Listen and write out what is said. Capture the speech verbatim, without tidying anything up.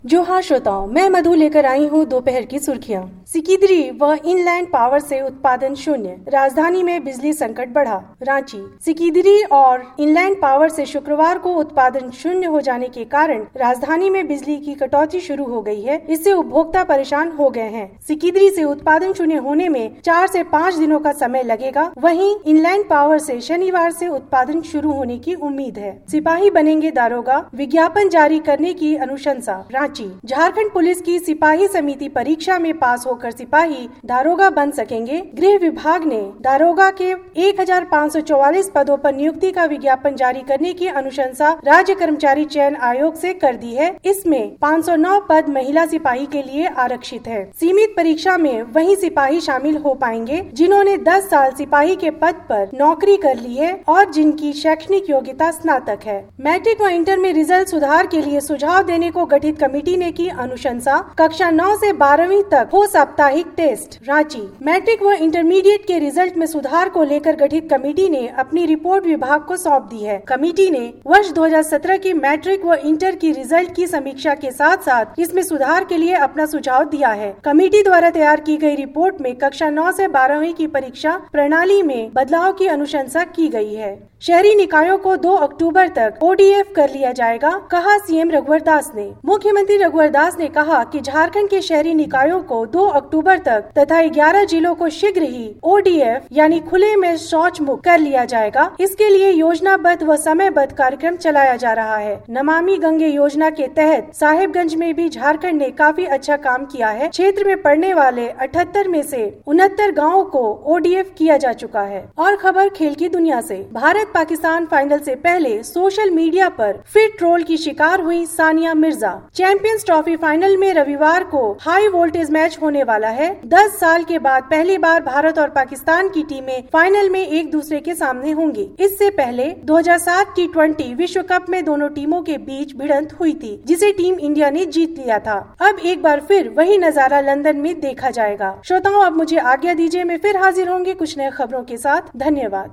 जो हाँ श्रोताओं, मैं मधु लेकर आई हूँ दोपहर की सुर्खियाँ। सिकिदरी व इनलैंड पावर से उत्पादन शून्य, राजधानी में बिजली संकट बढ़ा। रांची, सिकिदरी और इनलैंड पावर से शुक्रवार को उत्पादन शून्य हो जाने के कारण राजधानी में बिजली की कटौती शुरू हो गई है। इससे उपभोक्ता परेशान हो गए हैं। सिकिदरी से उत्पादन शून्य होने में चार से पाँच दिनों का समय लगेगा। वहीं इनलैंड पावर से शनिवार से उत्पादन शुरू होने की उम्मीद है। सिपाही बनेंगे दारोगा, विज्ञापन जारी करने की अनुशंसा। झारखंड पुलिस की सिपाही समिति परीक्षा में पास होकर सिपाही दारोगा बन सकेंगे। गृह विभाग ने दारोगा के एक हजार पाँच सौ चौवालीस पदों पर नियुक्ति का विज्ञापन जारी करने की अनुशंसा राज्य कर्मचारी चयन आयोग से कर दी है। इसमें पाँच सौ नौ पद महिला सिपाही के लिए आरक्षित है। सीमित परीक्षा में वही सिपाही शामिल हो पाएंगे जिन्होंने दस साल सिपाही के पद पर नौकरी कर ली है और जिनकी शैक्षणिक योग्यता स्नातक है। मैट्रिक व इंटर में रिजल्ट सुधार के लिए सुझाव देने को गठित कमेटी ने की अनुशंसा। कक्षा नौ से बारहवीं तक हो साप्ताहिक टेस्ट। रांची, मैट्रिक व इंटरमीडिएट के रिजल्ट में सुधार को लेकर गठित कमेटी ने अपनी रिपोर्ट विभाग को सौंप दी है। कमेटी ने वर्ष दो हज़ार सत्रह की मैट्रिक व इंटर की रिजल्ट की समीक्षा के साथ साथ इसमें सुधार के लिए अपना सुझाव दिया है। कमेटी द्वारा तैयार की गई रिपोर्ट में कक्षा नौ से बारहवीं की परीक्षा प्रणाली में बदलाव की अनुशंसा की गई है। शहरी निकायों को दो अक्टूबर तक ओ डी एफ कर लिया जाएगा, कहा सीएम रघुवर दास ने। मुख्यमंत्री रघुवर दास ने कहा कि झारखंड के शहरी निकायों को दो अक्टूबर तक तथा ग्यारह जिलों को शीघ्र ही ओ डी एफ यानी खुले में शौच मुक्त कर लिया जाएगा। इसके लिए योजनाबद्ध व समयबद्ध कार्यक्रम चलाया जा रहा है। नमामि गंगे योजना के तहत साहेबगंज में भी झारखंड ने काफी अच्छा काम किया है। क्षेत्र में पड़ने वाले अठहत्तर में से उनहत्तर गाँव को ओ डी एफ किया जा चुका है। और खबर खेल की दुनिया से। भारत पाकिस्तान फाइनल से पहले सोशल मीडिया पर फिर ट्रोल की शिकार हुई Sania Mirza. Champions trophy final में रविवार को हाई वोल्टेज मैच होने वाला है। दस साल के बाद पहली बार भारत और पाकिस्तान की टीमें फाइनल में एक दूसरे के सामने होंगी। इससे पहले दो हज़ार सात टी ट्वेंटी विश्व कप में दोनों टीमों के बीच भिड़ंत हुई थी, जिसे टीम इंडिया ने जीत लिया था। अब एक बार फिर वही नजारा लंदन में देखा जाएगा। श्रोताओं, अब मुझे आज्ञा दीजिए, मैं फिर हाजिर होंगी कुछ नए खबरों के साथ। धन्यवाद।